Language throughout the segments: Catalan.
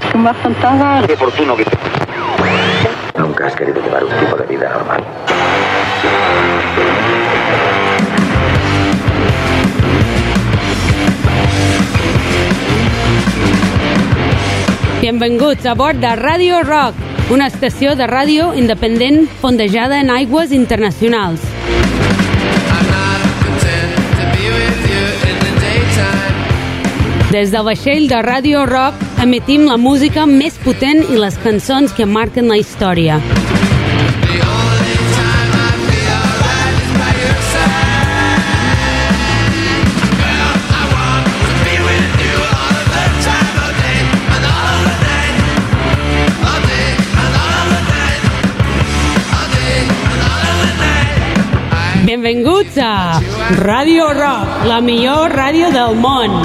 que me has contado. Qué oportuno que... Nunca has querido llevar un tipo de vida normal. Benvinguts a bord de Radio Rock, una estació de ràdio independent fondejada en aigües internacionals. Des del vaixell de Radio Rock emetim la música més potent i les cançons que marquen la història. Benvinguts a Radio Rock, la millor ràdio del món.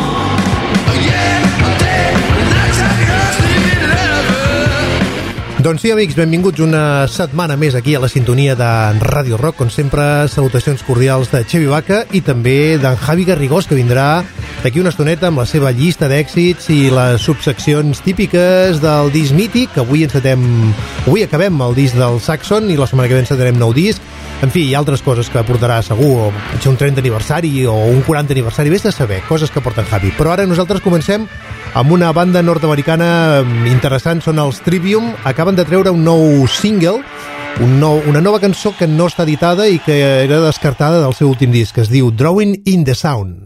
Doncs sí, amics, benvinguts una setmana més aquí a la sintonia de Radio Rock. Com sempre, salutacions cordials de Xevi Baca i també d'en Javi Garrigós, que vindrà d'aquí una estoneta amb la seva llista d'èxits i les subseccions típiques del disc mític. Avui acabem el disc del Saxon i la setmana que ve encetarem nou disc. En fi, hi ha altres coses que portarà segur, potser un 30 aniversari o un 40 aniversari, vés de saber, coses que porta en Javi. Però ara nosaltres comencem amb una banda nord-americana interessant, són els Trivium. Acaben de treure un nou single, una nova cançó que no està editada i que era descartada del seu últim disc, que es diu Drawing in the Sound.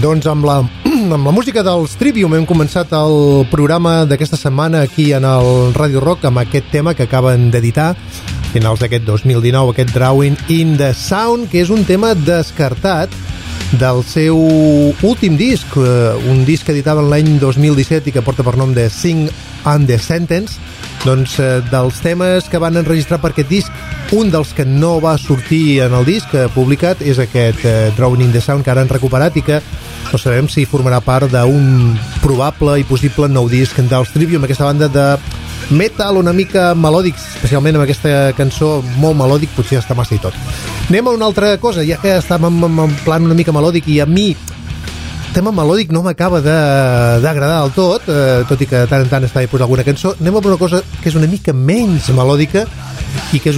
Doncs amb la música dels Trivium hem començat el programa d'aquesta setmana aquí en el Radio Rock amb aquest tema que acaben d'editar a finals d'aquest 2019, aquest Drawing in the Sound, que és un tema descartat del seu últim disc, un disc que editaven l'any 2017 i que porta per nom de Sing and the Sentence. Doncs dels temes que van enregistrar per aquest disc, un dels que no va sortir en el disc publicat és aquest Drawing in the Sound, que ara han recuperat i que no sabem si formarà part d'un probable i possible nou disc dels Trivium, aquesta banda de metal una mica melòdic, especialment amb aquesta cançó molt melòdic, potser està massa i tot. Anem a una altra cosa, ja que estàvem en plan una mica melòdic i a mi el tema melòdic no m'acaba d'agradar del tot, tot i que de tant en tant està bé posar alguna cançó. Anem a una cosa que és una mica menys melòdica i que és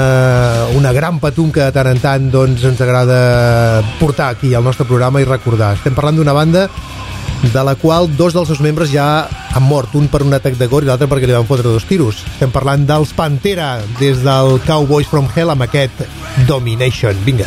una gran patum que de tant en tant doncs, ens agrada portar aquí al nostre programa i recordar. Estem parlant d'una banda de la qual dos dels seus membres ja han mort, un per un atac de cor i l'altre perquè li van fotre 2 tiros. Estem parlant dels Pantera, des del Cowboys from Hell amb aquest Domination. Vinga.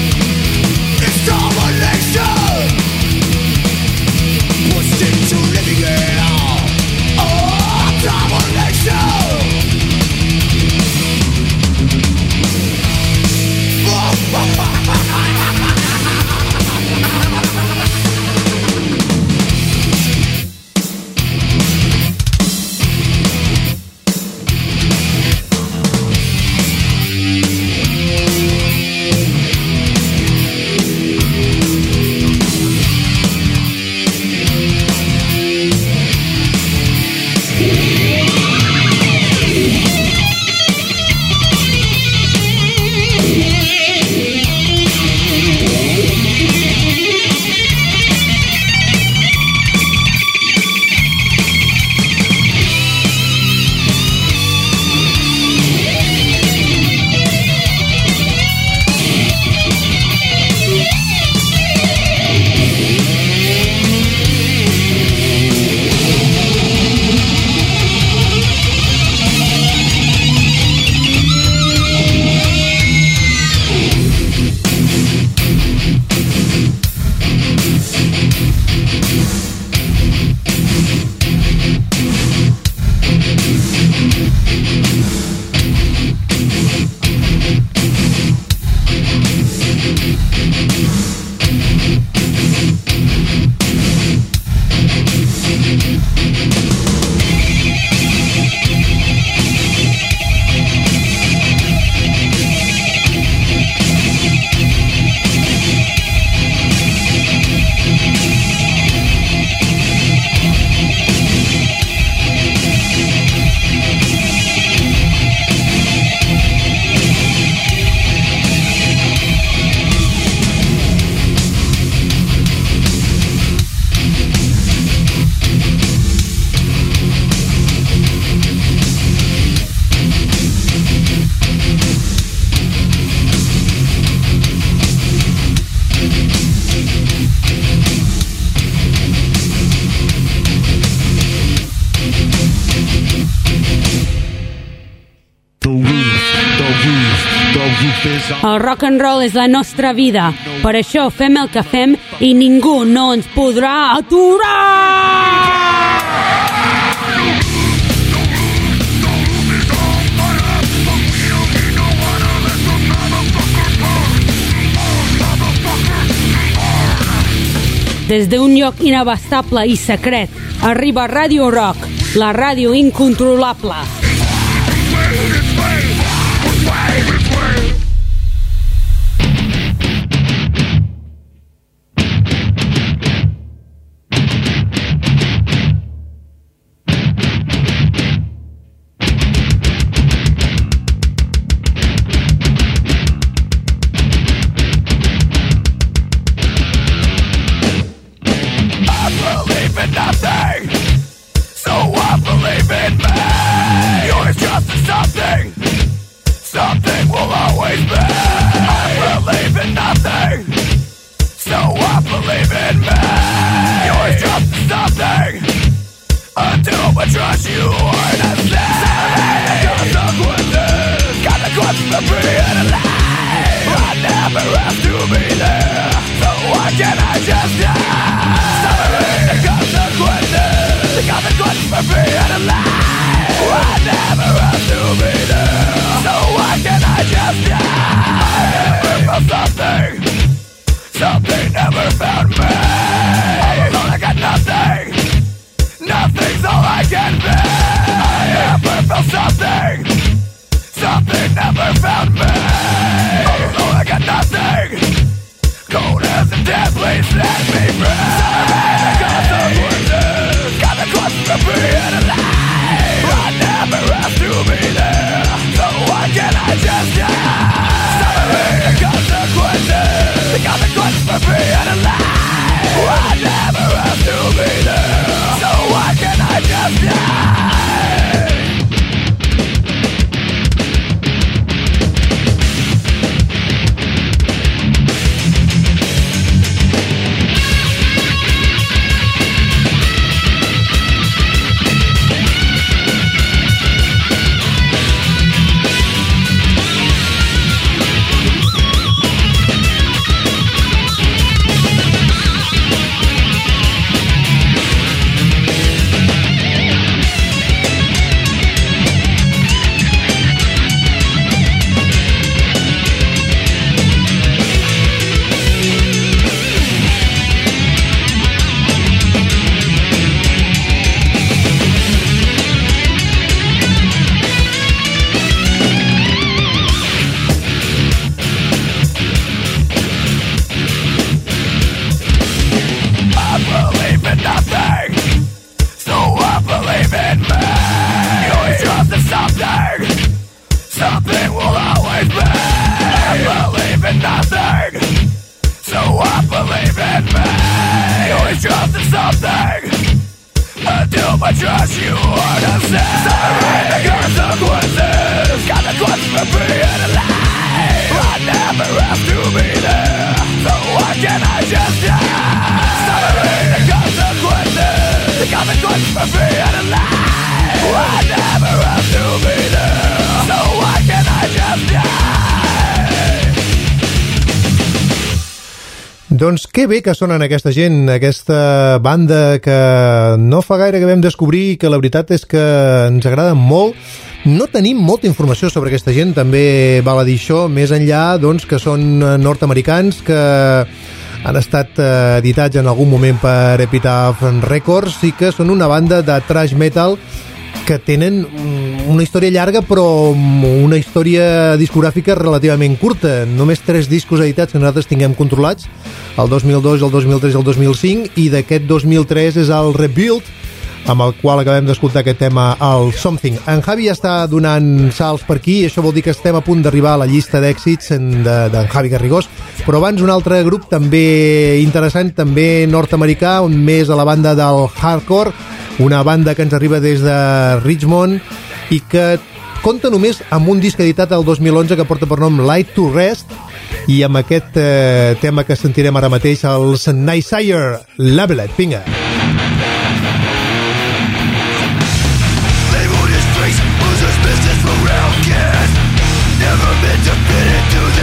Pushed into living El rock and roll és la nostra vida. Per això fem el que fem i ningú no ens podrà aturar! Des d'un lloc inabastable i secret, arriba Radio Rock, la ràdio incontrolable. Doncs que bé que sonen aquesta gent, aquesta banda que no fa gaire que vam descobrir i que la veritat és que ens agrada molt. No tenim molta informació sobre aquesta gent, també val a dir això, més enllà doncs, que són nord-americans, que han estat editats en algun moment per Epitaph Records i que són una banda de thrash metal que tenen una història llarga però una història discogràfica relativament curta. Només 3 discos editats que nosaltres tinguem controlats, el 2002, el 2003 i el 2005, i d'aquest 2003 és el Rebuild, amb el qual acabem d'escoltar aquest tema, el Something. En Javi ja està donant salts per aquí, això vol dir que estem a punt d'arribar a la llista d'èxits d'en Javi Garrigós, però abans un altre grup també interessant, també nord-americà, on més a la banda del hardcore, una banda que ens arriba des de Richmond i que compta només amb un disc editat el 2011 que porta per nom Light to Rest, i amb aquest tema que sentirem ara mateix, el Nightsire Labelet. Vinga. Never been to fit into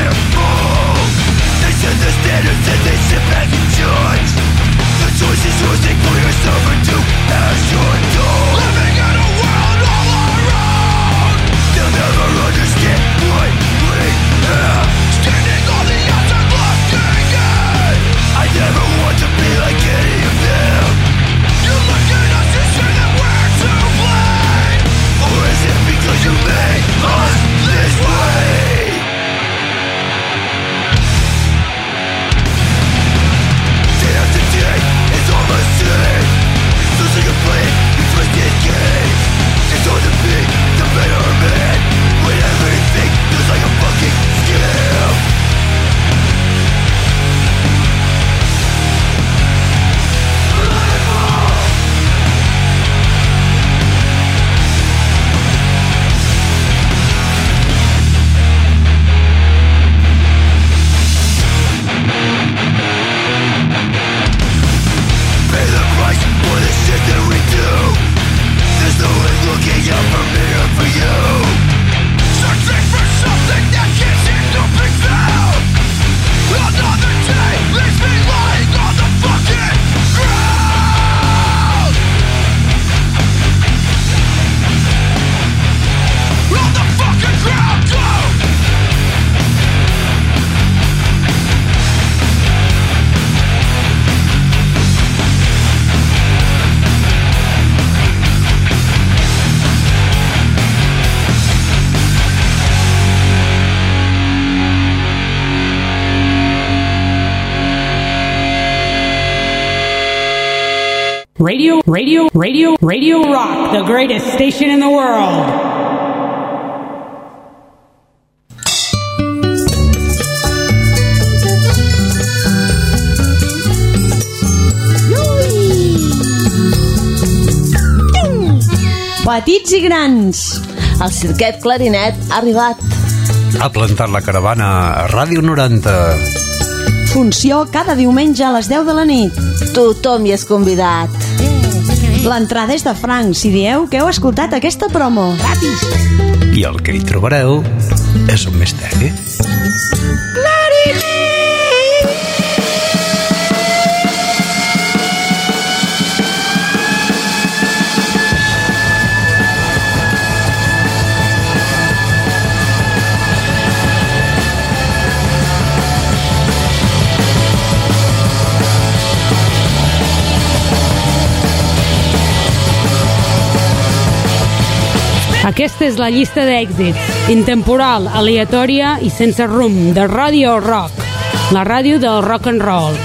Radio Rock, the greatest station in the world. Petits i grans, el Cirquet Clarinet ha arribat. Ha plantat la caravana a Ràdio 90. Funció cada diumenge a les 10 de la nit. Tothom hi és convidat. L'entrada és de francs si dieu que heu escoltat aquesta promo. Gratis. I el que hi trobareu és un misteri. Aquesta és la llista d'èxits, intemporal, aleatòria i sense rumb, de Radio Rock, la ràdio del rock and roll.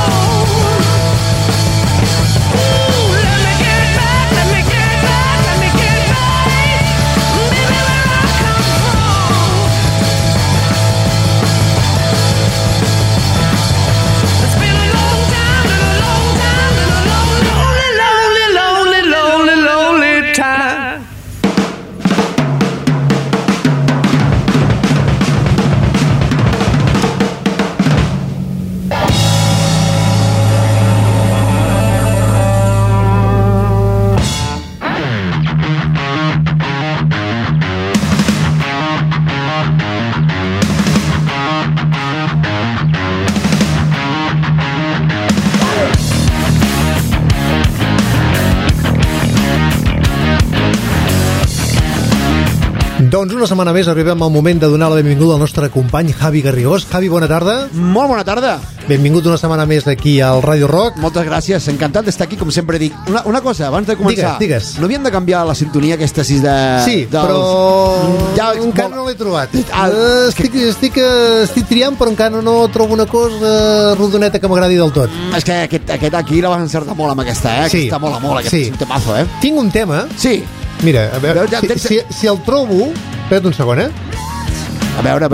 Doncs una setmana més arribem al moment de donar la benvinguda al nostre company Javi Garrigós. Javi, bona tarda. Molt bona tarda. Benvingut una setmana més aquí al Ràdio Rock. Moltes gràcies, encantat d'estar aquí, com sempre dic. Una cosa, abans de començar. Digues. No havíem de canviar la sintonia aquesta 6 de... Sí, però ja, encara no l'he trobat. Estic triant, però encara no trobo una cosa rodoneta que m'agradi del tot. És que aquest aquí la vas encertar molt amb aquesta, eh? Sí. Aquesta mola molt, aquest és un temazo, eh? Tinc un tema. Sí. Mira, a veure, si el trobo... Espera't un segon, eh? A veure.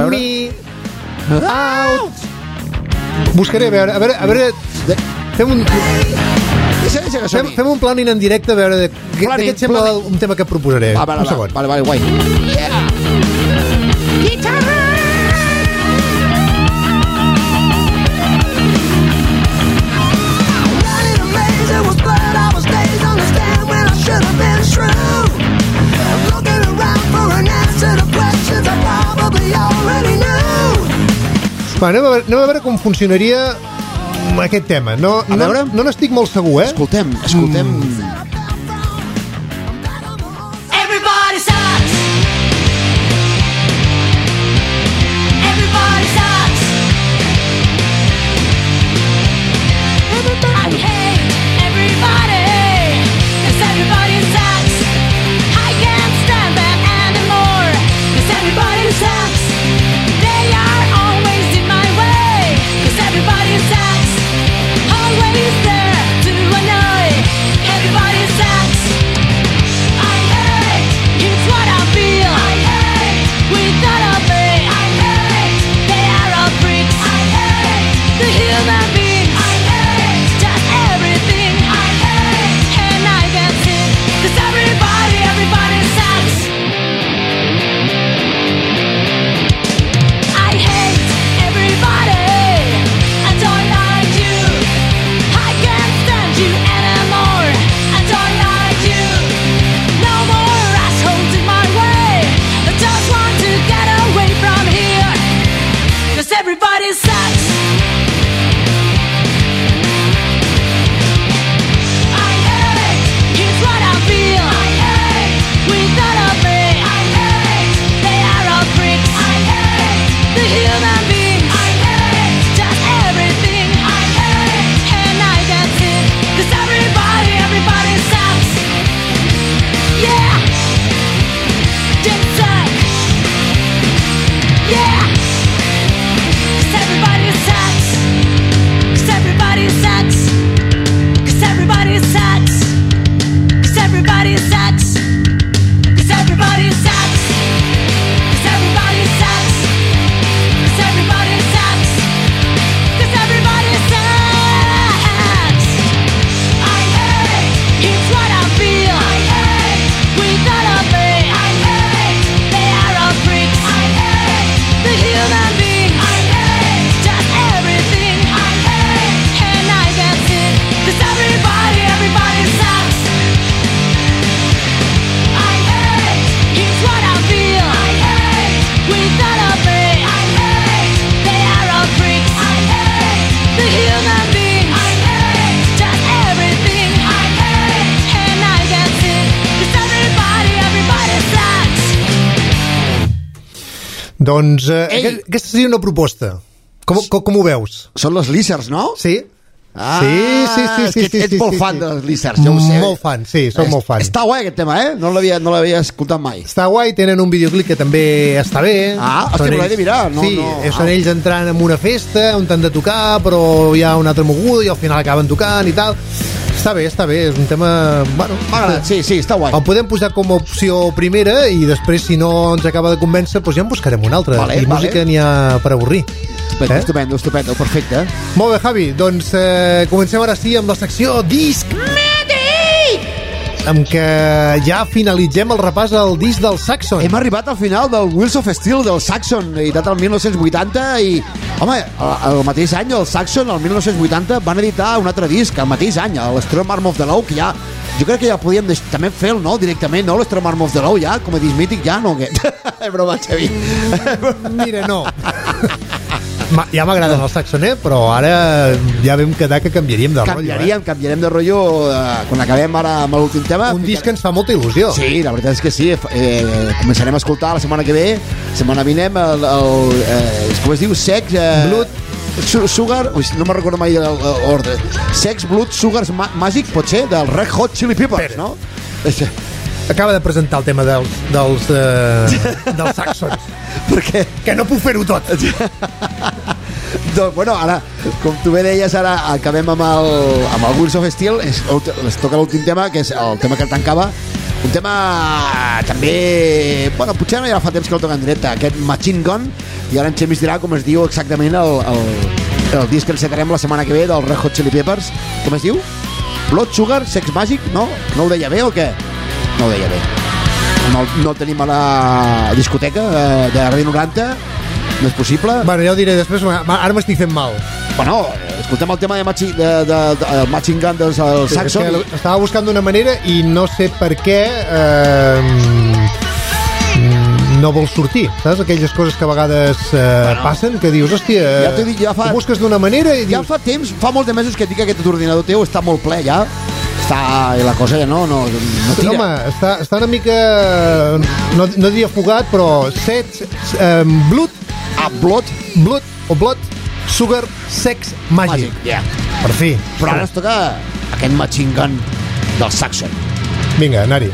Out. Buscaré, a veure... Fem un planning en directe, a veure... Què et sembla un tema que et proposaré? Un segon. Vale, guai. Yeah! Guitarra! Va, anem a veure com funcionaria aquest tema. No n'estic molt segur, eh? Escoltem. Everybody sucks. Everybody sucks. I hate everybody, 'cause everybody sucks. I can't stand that anymore, 'cause everybody sucks. They are always in my way, 'cause everybody sucks. Always there to annoy. Everybody Doncs aquesta seria una proposta. Com ho veus? Són les Lizards, no? Sí. Ah, sí. Ets molt fan de les Lizards, ja ho sé. Molt fan, sí, soc molt fan. Està guai aquest tema, No l'havia escoltat mai. Està guai, tenen un videoclip que també està bé. Hòstia, però l'he de mirar. Són ells entrant en una festa on t'han de tocar, però hi ha una altra moguda i al final acaben tocant i tal. Està bé, és un tema... Bueno, sí, està guai. El podem posar com a opció primera i després, si no ens acaba de convèncer, doncs ja en buscarem una altra. I música n'hi ha per avorrir. Estupendo, perfecte. Molt bé, Javi, doncs comencem ara sí amb la secció Disc Mèdic, amb què ja finalitzem el repàs al disc del Saxon. Hem arribat al final del Wheels of Steel del Saxon, editat el 1980 i, home, el mateix any el Saxon, el 1980, van editar un altre disc, el mateix any, l'Strom Arm of the Law, que ja, jo crec que ja podíem també fer-lo, no?, directament, no?, l'Strom Arm of the Law, ja, com a disc mític, ja, no, que... Broma, Xavi. Mira, no. Ja m'agraden els Saxon, però ara ja vam quedar que canviaríem de rotllo. Canviarem de rotllo quan acabem ara amb l'últim tema. Un disc que ens fa molta il·lusió. Sí, la veritat és que sí. Començarem a escoltar la setmana que ve, setmana vinent, com es diu? Sex... Blood... Sugar... no me'n recordo mai l'ordre. Sex, Blood, Sugar Magic, pot ser, del Red Hot Chili Peppers, no? Acaba de presentar el tema dels Saxons. Perquè... Que no puc fer-ho tot. Doncs, bueno, ara, com tu bé deies, ara acabem amb el Wheels of Steel. Es toca l'últim tema, que és el tema que el tancava. Un tema també... Bueno, potser no ja fa temps que el toquen directe, aquest Machine Gun, i ara en Xemi ens dirà com es diu exactament el disc que encetarem la setmana que ve del Red Hot Chili Peppers. Com es diu? Blood, Sugar, Sex Magic? No? No ho deia bé o què? No ho deia bé. No el tenim a la discoteca de Ràdio 90. No és possible. Bueno, ja ho diré després. Ara m'estic fent mal. Bueno, escoltem el tema de Machine Gun del Saxon. Estava buscant una manera i no sé per què no vols sortir, saps? Aquelles coses que a vegades passen, que dius, hòstia, ja t'ho dic, ho busques d'una manera i dius... Ja fa temps, fa molts de mesos que et dic que aquest ordinador teu està molt ple, ja. I la cosa ja no tira. Home, està una mica... No diria fugat, però... Blood... Blood o Blood, Sugar, Sex, Magic. Yeah. Per fi. Però ara ens toca aquest Machine Gun del Saxon. Vinga, anar-hi.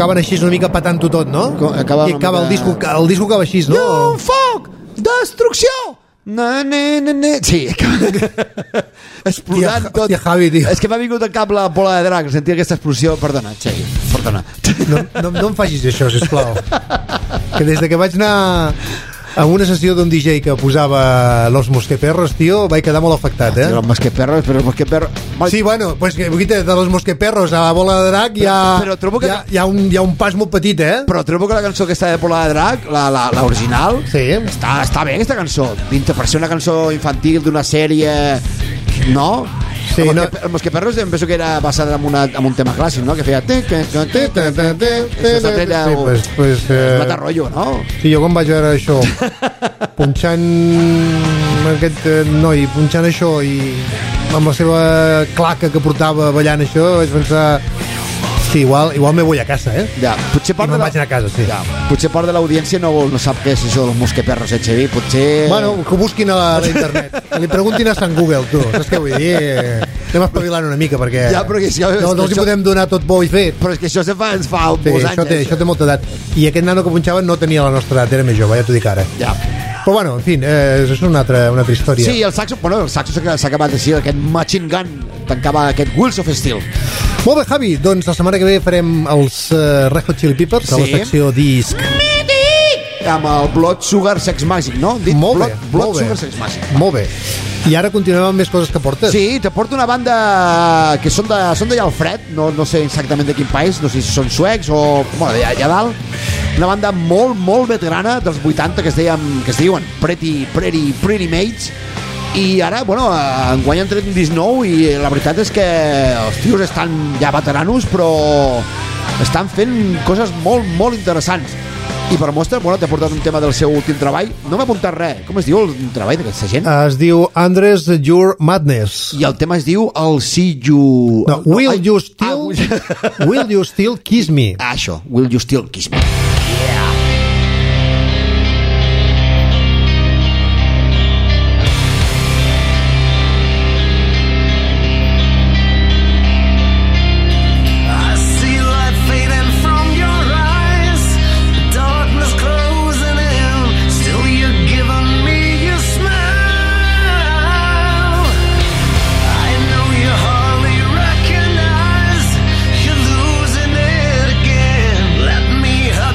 acaben així una mica patant-ho tot, no? Acaba I acaba el disco acaba així, no? Llum, foc, destrucció. Sí, explodant tot. Hòstia, Javi, tio. És que m'ha vingut al cap la bola de drac, sentir aquesta explosió. Perdona, Xavi, perdona. No em facis això, sisplau. Que des de que vaig anar a una sessió d'un DJ que posava Los Mosqueperros, tio, vaig quedar molt afectat, eh? Los Mosqueperros, però els Mosqueperros... Sí, bueno, pues que de Los Mosqueperros a la bola de drac però trobo que... hi ha un pas molt petit, eh? Però trobo que la cançó aquesta de bola de drac, l'original, sí. Està bé, aquesta cançó. Per ser una cançó infantil d'una sèrie... No? Sí, el Mosqueperros em penso que era basat en un tema clàssic, no? Que feia... Mata rotllo, no? Sí, jo quan vaig veure això punxant aquest noi, punxant això i amb la seva claca que portava ballant això, vaig pensar sí, igual me voy a casa, eh? Ja, potser part I me'n vaig anar a casa, sí. Ja, potser part de l'audiència no sap què és això dels Mosqueperros, Xavi, potser... Bueno, que ho busquin a la internet, que li preguntin a Sant Google, tu, saps què vull dir? Anem espavilant una mica, perquè ja, però això, no els hi podem donar tot bo i fet. Però és que això ens fa molts anys. Això té molta edat. I aquest nano que punxava no tenia la nostra edat, era més jove, ja t'ho dic ara. Ja. Però bueno, en fi, és una altra història. Sí, el saxo s'ha acabat així, aquest Machine Gun tancava aquest Wheels of Steel. Molt bé, Javi, doncs la setmana que ve farem els Red Hot Chili Peppers a la secció disc. Amb el Blood Sugar Sex Magic, no? Molt bé. Blood Sugar Sex Magic. Molt bé. I ara continuem amb més coses que portes. Sí, te porto una banda que són d'allà al fred, no sé exactament de quin país, no sé si són suecs o... Bueno, allà dalt. Una banda molt, molt veterana dels 80 que es diuen Pretty Mates. I ara, bueno, enguany han tret un disc nou i la veritat és que els tios estan ja veteranos, però estan fent coses molt, molt interessants. I per mostra, bueno, t'he portat un tema del seu últim treball. No m'he apuntat res. Com es diu el treball d'aquesta gent? Es diu Andres Your Madness. I el tema es diu I'll See You... No, Will You Still Kiss Me? Això, Will You Still Kiss Me. Let me hug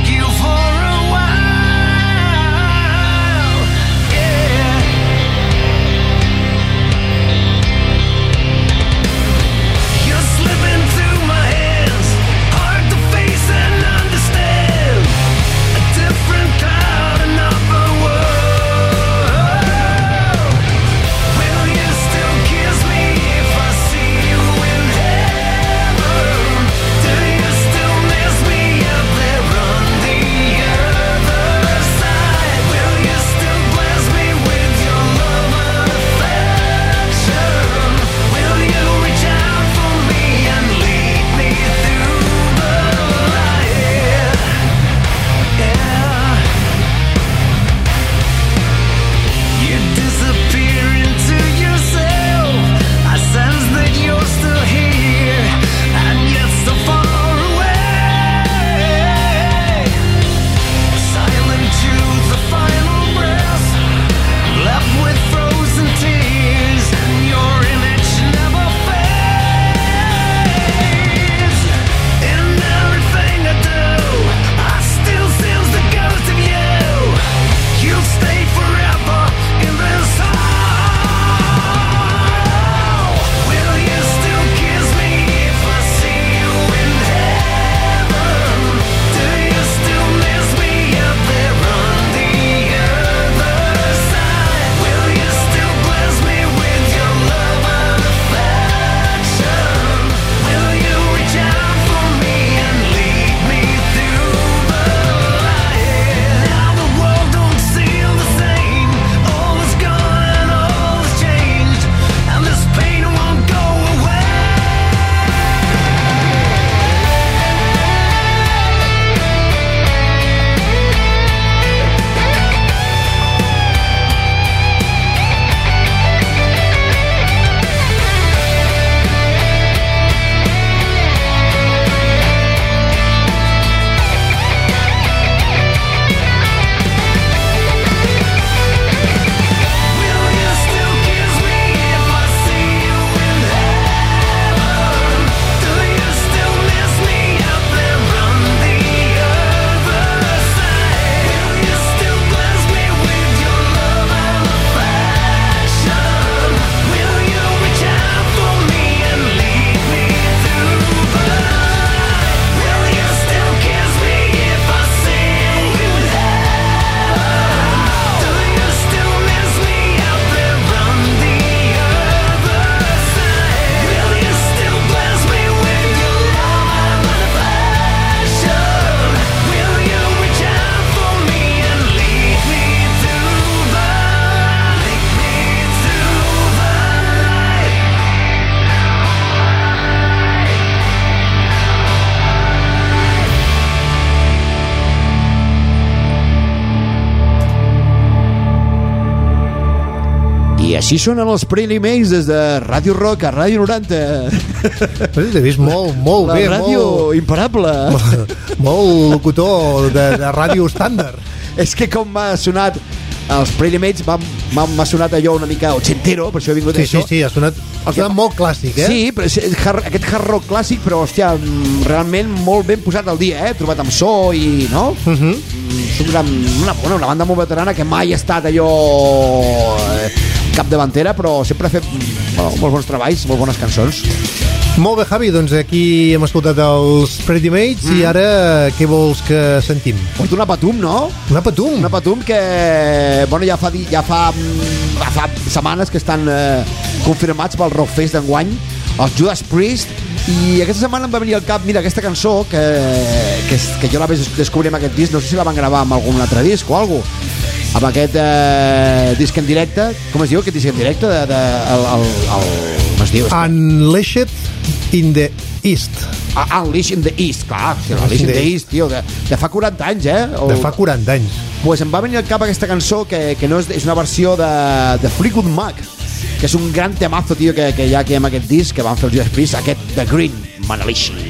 I així sonen els Pretty Maids des de Ràdio Rock a Ràdio 90. T'he vist molt La bé. ràdio imparable. Molt locutor de ràdio estàndard. És que com m'ha sonat els Pretty Maids, m'ha sonat allò una mica ochentero, per això he vingut a això. Sí, ha sonat molt clàssic, Sí, però aquest hard rock clàssic, però, hòstia, realment molt ben posat al dia, trobat amb so i, no? És una banda molt veterana que mai ha estat allò capdavantera, però sempre ha fet molts bons treballs, molt bones cançons. Molt bé, Javi, doncs aquí hem escoltat els Pretty Maids i ara què vols que sentim? Porto una Patum, no? Una Patum? Una Patum que, bueno, ja fa setmanes que estan confirmats pel Rockfest d'enguany, els Judas Priest, i aquesta setmana em va venir al cap, mira, aquesta cançó que jo la vaig descobrir amb aquest disc, no sé si la van gravar amb algun altre disc o alguna cosa, amb aquest disc en directe. Com es diu aquest disc en directe? Com es diu? Unleashed in the East. Unleashed in the East, clar. Unleashed in the East, tio, de fa 40 anys, De fa 40 anys. Pues em va venir al cap aquesta cançó que no és una versió de Fleetwood Mac, que és un gran temazo, tio, que hi ha aquí amb aquest disc que van fer els Judas Priest, aquest The Green Manalishi.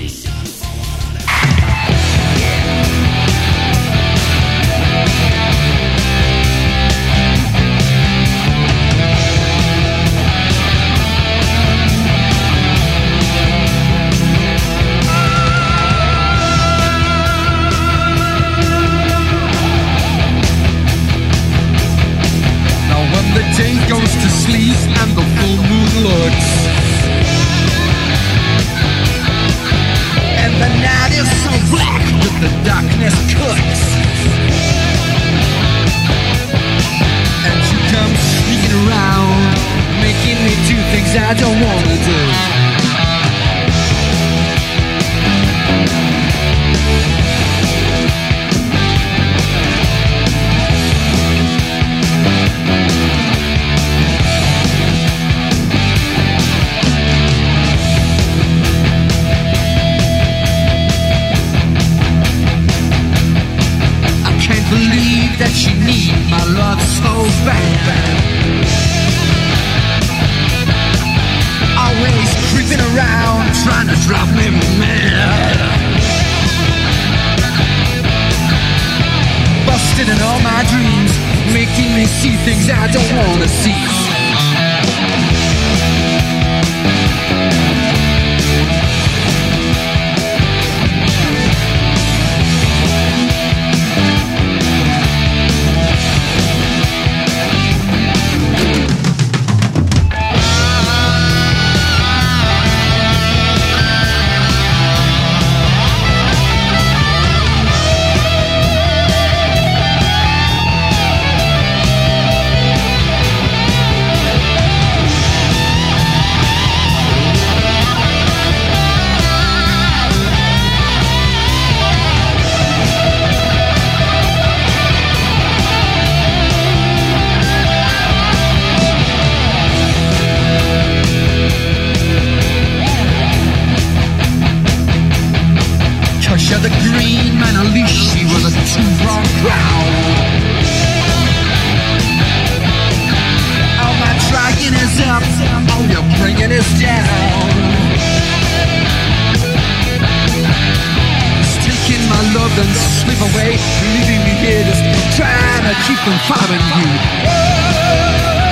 I don't wanna do. I can't believe that you need my love so bad. Always creeping around, trying to drive me mad. Busted in all my dreams, making me see things I don't wanna see. The green man, at least she was a two-wrong crowd. All my trying is up, all you're bringing is down. Just taking my love and slip away, leaving me here just trying to keep from following you.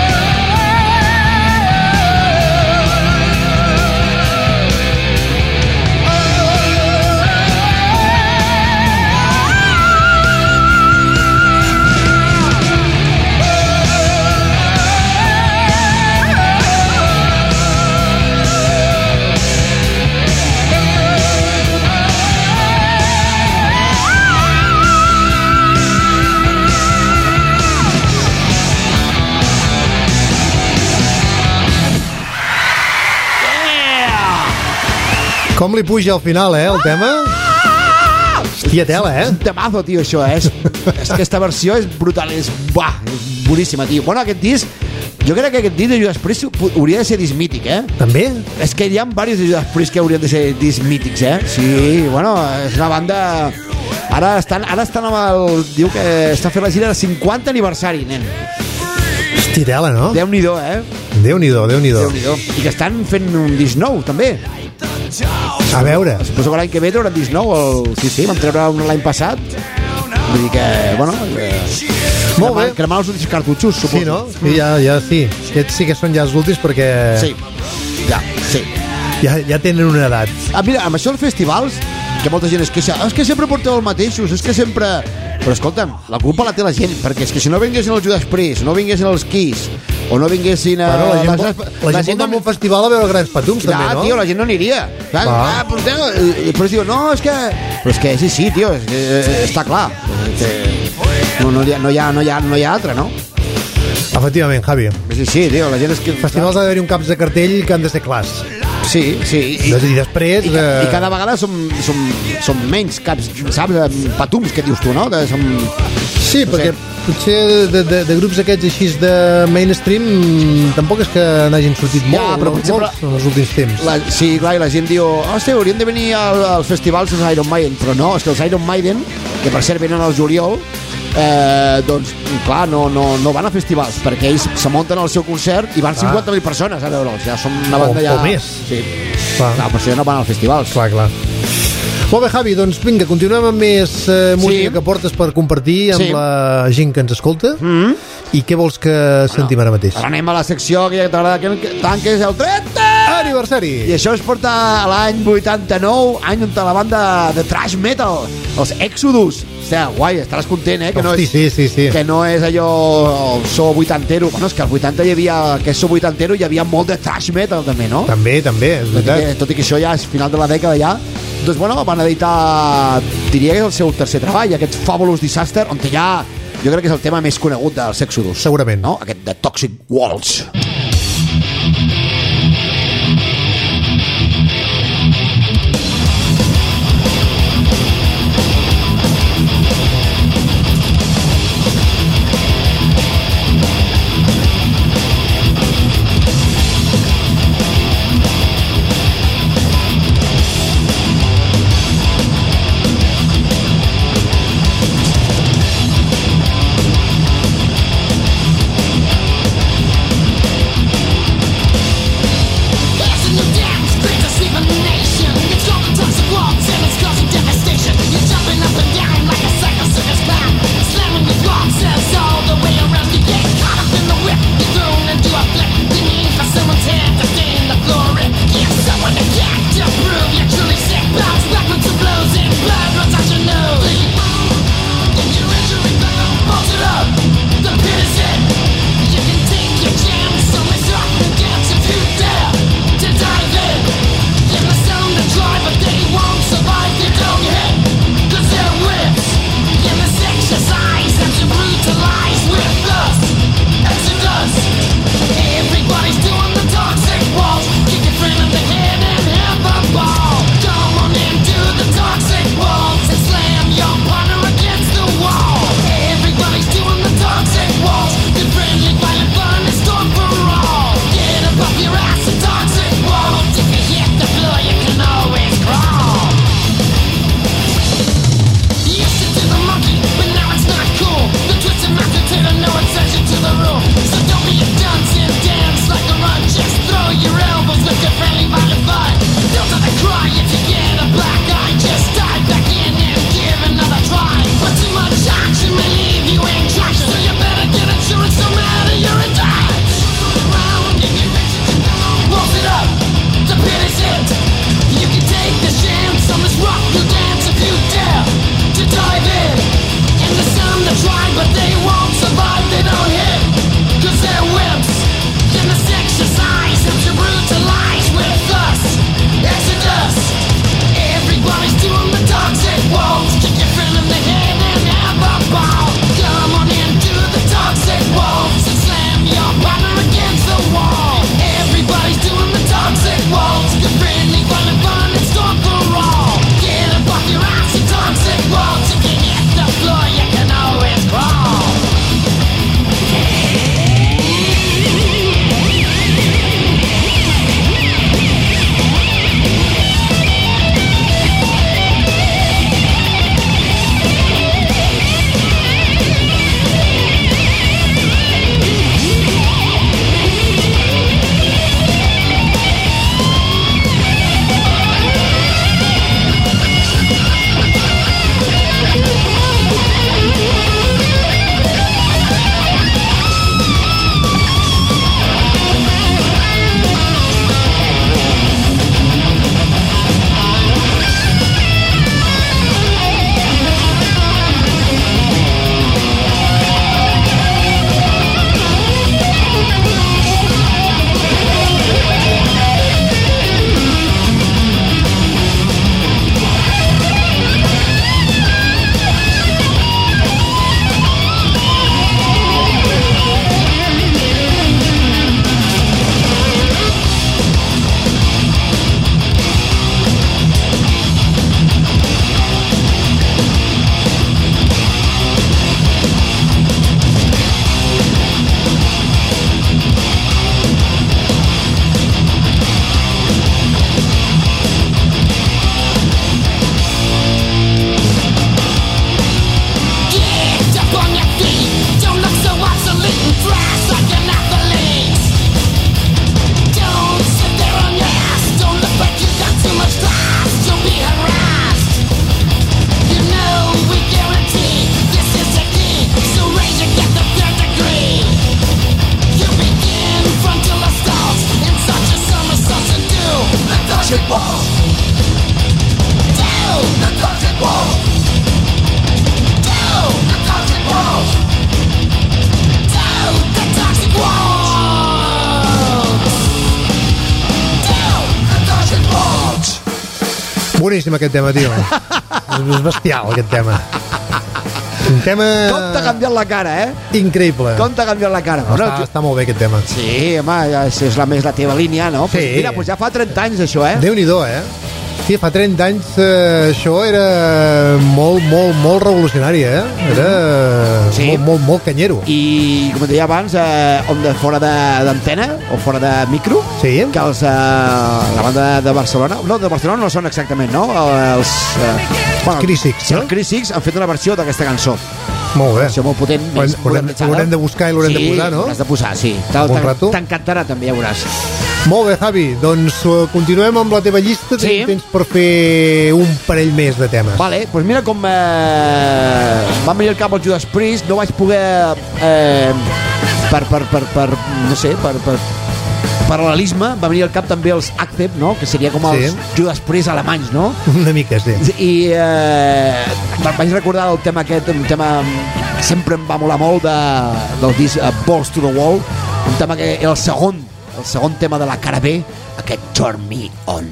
Com li puja al final, el tema? Hòstia, tela, Un temazo, tio, això, és que aquesta versió és brutal, és boníssima, tio. Bueno, aquest disc, jo crec que aquest disc de Judas Priest hauria de ser disc mític, També? És que hi ha diversos de Judas Priest que haurien de ser disc mítics, Sí, bueno, és una banda... Ara estan amb el... Diu que està fent la gira del 50 aniversari, nen. Tirela, no? Déu-n'hi-do, eh? Déu-n'hi-do. Déu-n'hi-do. I que estan fent un disc nou, també. A veure. Suposo que l'any que ve trauran disc nou. Sí, vam treure un l'any passat. Vull dir que, bueno... Molt bé. Cremar els últims cartutxos, suposo. Sí, no? Sí, ja sí. Aquests sí que són ja els últims perquè... Sí. Ja tenen una edat. Mira, amb això dels festivals, que molta gent es queixa, és que sempre porteu els mateixos, és que sempre... Però escolta'm, la culpa la té la gent, perquè és que si no vinguessin els Judas Priest, no vinguessin els Kiss, o no vinguessin a... Bueno, la gent va a un festival a veure grans patums, també, no? Tio, la gent no aniria. Però es diu, no, és que... Però és que sí, tio, està clar. No hi ha altra, no? Efectivament, Javi. Sí, tio, la gent és que... Festivals ha d'haver-hi un caps de cartell que han de ser clars. Sí. I després... I cada vegada som menys caps, saps? Patums, que dius tu, no? Sí, perquè potser de grups aquests així de mainstream tampoc és que n'hagin sortit molts en els últims temps. Sí, clar, i la gent diu, hòstia, haurien de venir als festivals els Iron Maiden, però no, és que els Iron Maiden, que per cert venen al juliol, doncs clar, no van a festivals perquè ells se munten al seu concert i van 50.000 persones a veure'ls, ja som una banda ja... o més. Sí, clar, per això ja no van als festivals. Clar. Molt bé, Javi, doncs vinga, continuem amb més música que portes per compartir amb la gent que ens escolta. I què vols que sentim ara mateix? Ara anem a la secció que ja t'agrada tant, que és el 30 aniversari. I això es porta a l'any 89, any on la banda de thrash metal, els Exodus. Hòstia, guai, estaràs content, que no és, sí. Que no és allò el so vuitantero. Bueno, és que al 80 hi havia, que és so vuitantero, hi havia molt de thrash metal també, no? També, és veritat. Tot i que això ja és final de la dècada ja. Doncs bueno, van editar, diria que és el seu tercer treball, aquest Fabulous Disaster, on hi ha, jo crec que és el tema més conegut dels Exodus. Segurament. No? Aquest de Toxic Waltz. boníssim aquest tema, tio. És bestial, aquest tema. Un tema... Com t'ha canviat la cara, increïble. Com t'ha canviat la cara. Està molt bé aquest tema. Sí, home, és la teva línia, no? Sí. Pues mira, pues ja fa 30 anys això, Déu-n'hi-do, Sí, fa 30 anys això era molt revolucionari, Era sí. molt canyero. I, com et deia abans, fora d'antena o fora de micro, sí. Que la banda de Barcelona, no, de Barcelona no són exactament, no? Els Crísics, no? Els Crísics han fet una versió d'aquesta cançó. Molt bé. Versió molt potent. L'haurem de buscar i l'haurem de posar, no? Sí, l'has de posar, sí. T'encantarà també, ja veuràs. Molt bé, Javi. Doncs continuem amb la teva llista. Sí. Tens per fer un parell més de temes. Vale, doncs mira com va venir al cap el Judas Priest. No vaig poder no sé, per paral·lelisme va venir al cap també els Accept, no? Que seria com els Judas Priest alemanys, no? Una mica, sí. I vaig recordar el tema aquest, un tema que sempre em va molar molt del disc Balls to the Wall, un tema que era el segon tema de la cara B, aquest Turn Me On.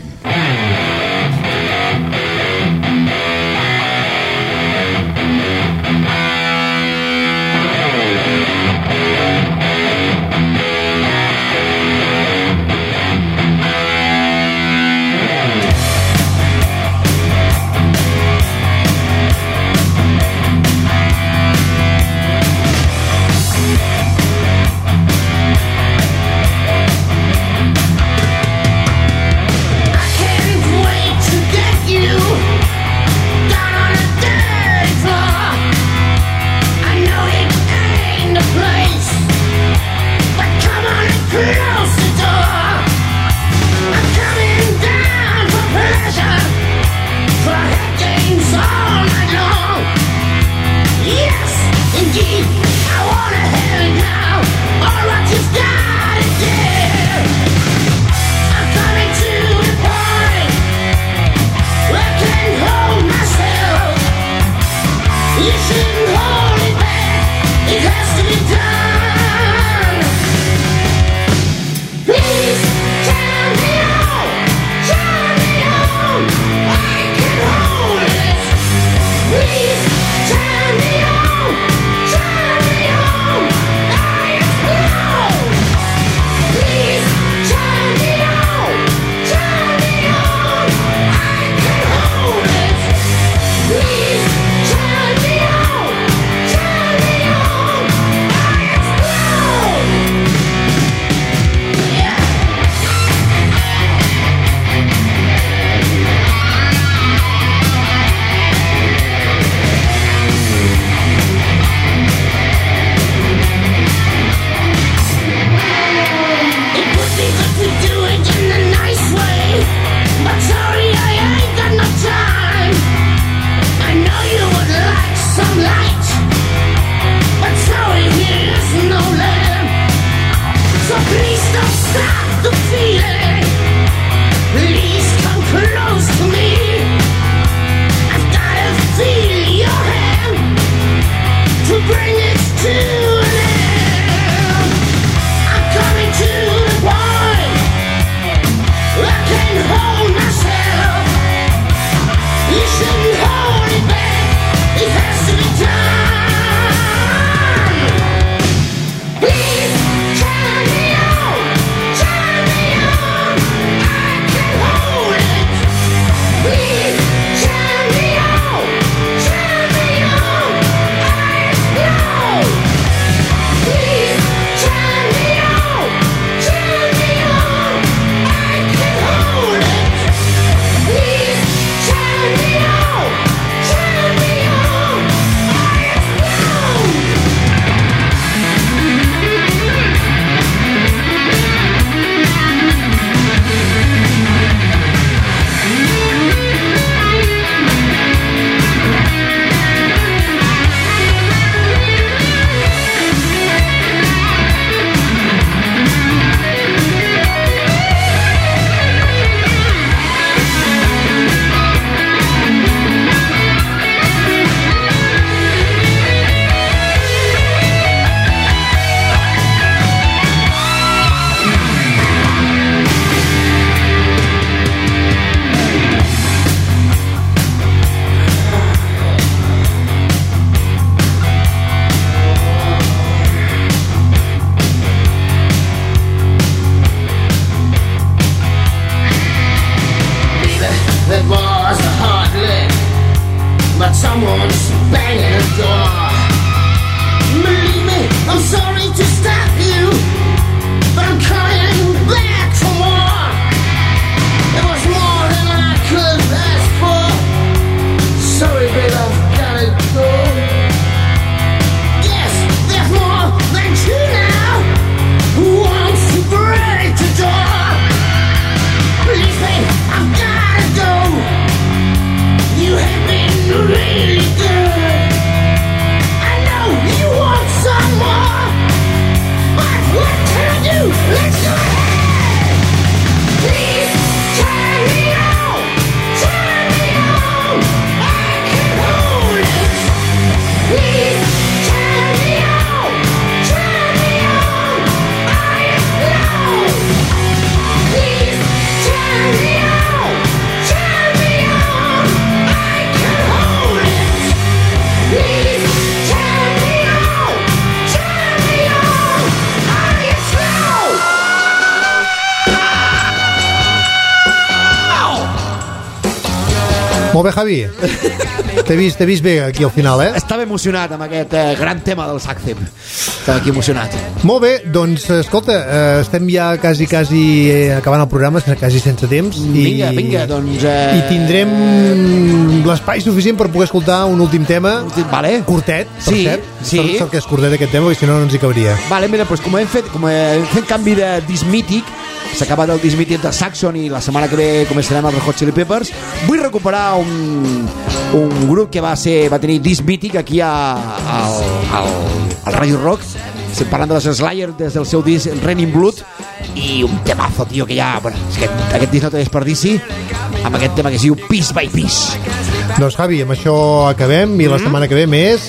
Molt bé, Javi. T'he vist bé aquí al final, eh? Estava emocionat amb aquest gran tema del Sactem. Estava aquí emocionat. Molt bé, doncs, escolta, estem ja quasi acabant el programa, quasi sense temps. Vinga, doncs... I tindrem l'espai suficient per poder escoltar un últim tema. Vale. Curtet, per cert. Sí. Sort que és curtet aquest tema, perquè si no ens hi cabria. Vale, mira, doncs com hem fet canvi de disc mític, s'ha acabat el disc mític de Saxon i la setmana que ve començarem els Red Hot Chili Peppers. Vull recuperar un grup que va tenir disc mític aquí al Radio Rock. Estem parlant de les Slayer des del seu disc Raining Blood i un temazo, tio, que ja... Bueno, és que aquest disc no té desperdici amb aquest tema que es diu Piece by Piece. Doncs, Javi, amb això acabem i la setmana que ve més...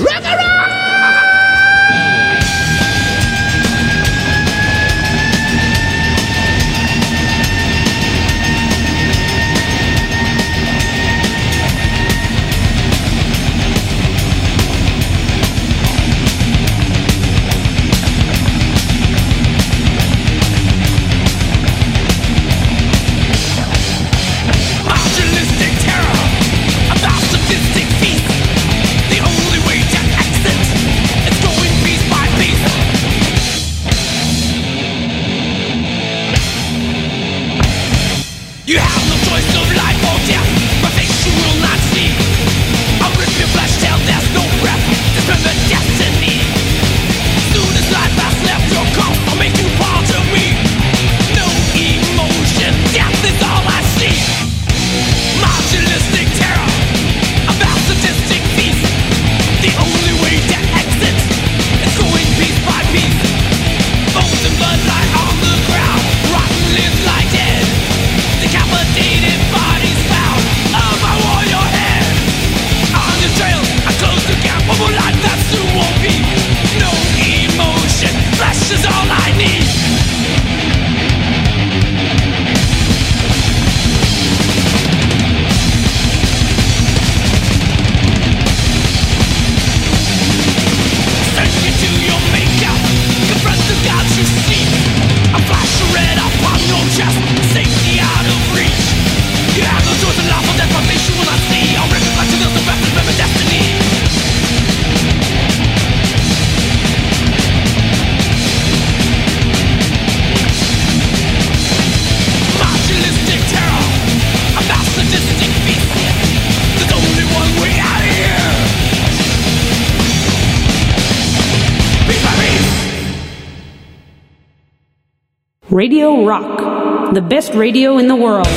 Radio Rock, the best radio in the world.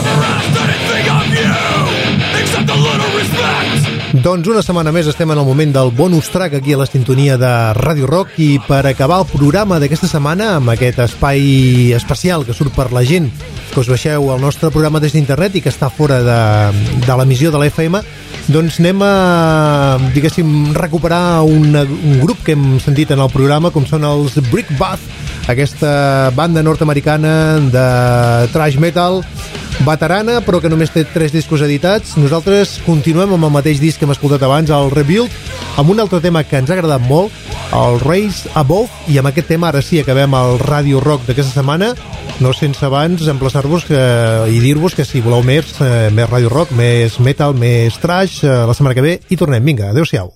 Doncs una setmana més estem en el moment del bonus track aquí a la sintonia de Radio Rock i per acabar el programa d'aquesta setmana amb aquest espai especial que surt per la gent que us baixeu al nostre programa des d'internet i que està fora de l'emissió de la FM, doncs anem a, diguéssim, recuperar un grup que hem sentit en el programa, com són els Brick Bath, aquesta banda nord-americana de thrash metal veterana, però que només té 3 discos editats. Nosaltres continuem amb el mateix disc que hem escoltat abans, el Rebuild, amb un altre tema que ens ha agradat molt, el Raise Above, i amb aquest tema ara sí acabem el Radio Rock d'aquesta setmana, no sense abans emplaçar-vos i dir-vos que si voleu més Radio Rock, més metal, més trash, la setmana que ve hi tornem. Vinga, adeu-siau.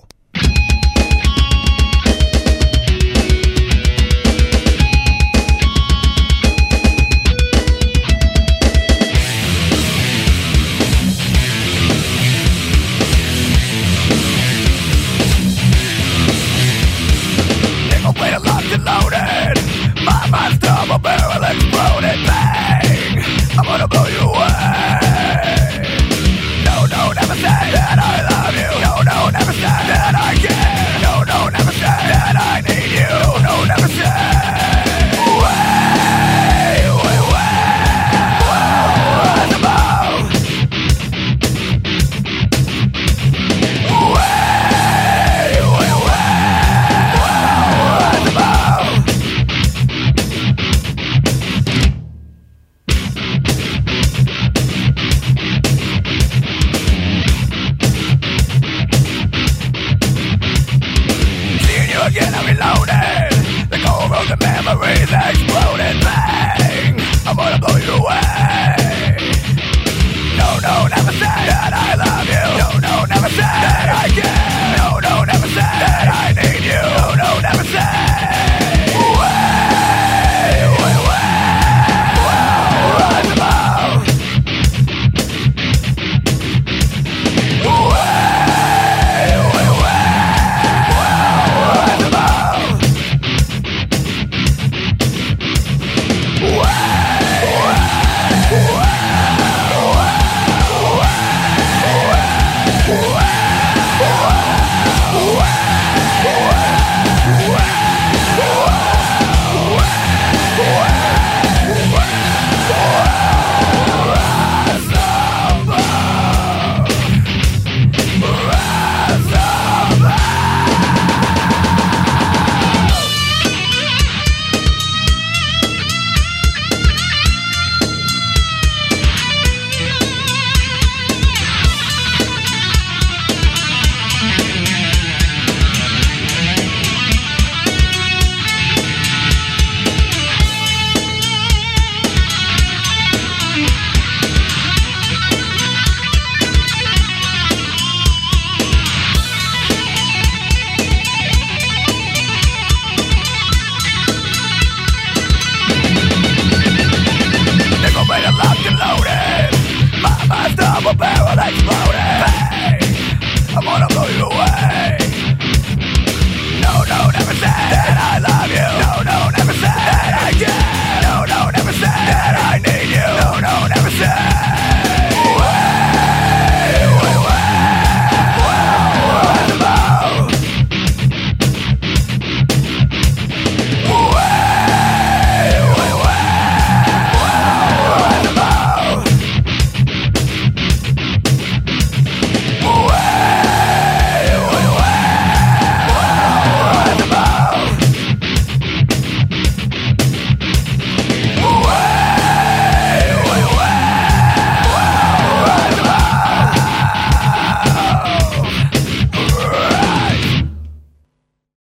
Exploding bang, I'm gonna blow you away. No, no, never say that I love you. No, no, never say that I care. No, no, never say that I need you.